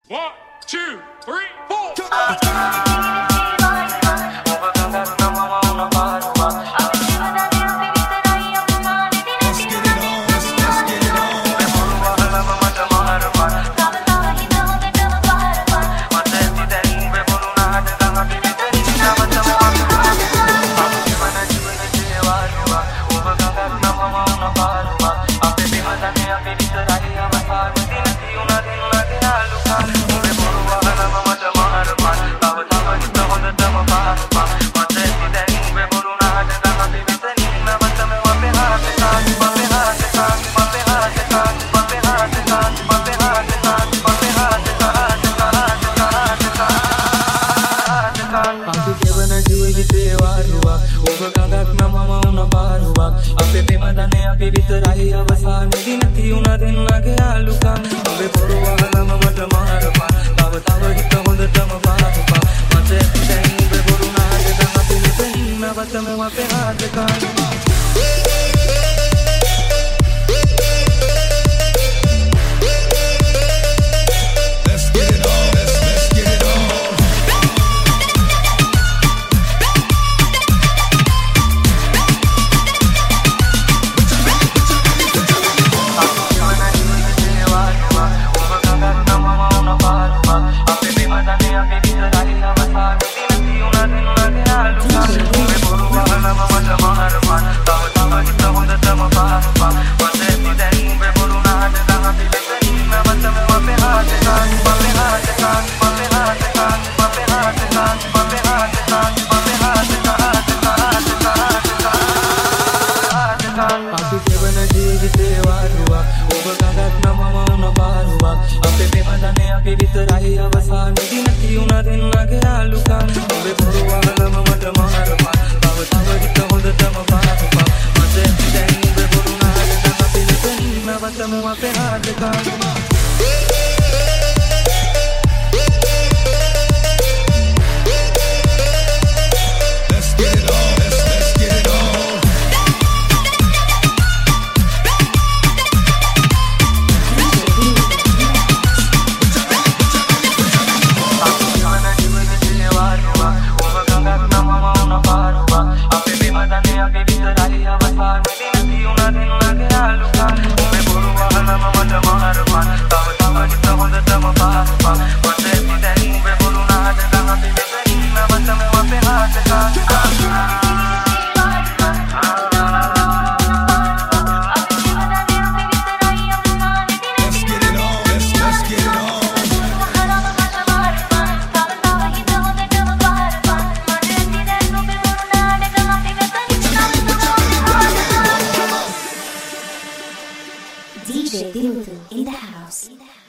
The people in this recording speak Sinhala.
One, two, three, four. අපි විතරයි අවසානයේදී නැති උන දෙන්නගේ ආලුකම් ඔබේ බොරු වහලම මට මාරපා තව හිත හොඳටම පාරපා මට දැන් ඔබේ බොරු නාදක අපි මෙතනින් නැවතම අපේ ආදකම් අපි ජීවන ජීවිතේ වාරුවක් ඔබ ගඟක් නම වුණ පාරුවක් අපේ ප්‍රේමදනේ අපි විතරයි අවසානයේදී නැති උන දෙන්නගේ ආලුකම් ඔබේ බොරු වහලම මට මාරපා තව හිත හොඳටම පාරපා මට දැන් ඔබේ බොරු නාදක අපි මෙතනින් නැවතම අපේ ආදකම් DJ Dimutu in the house.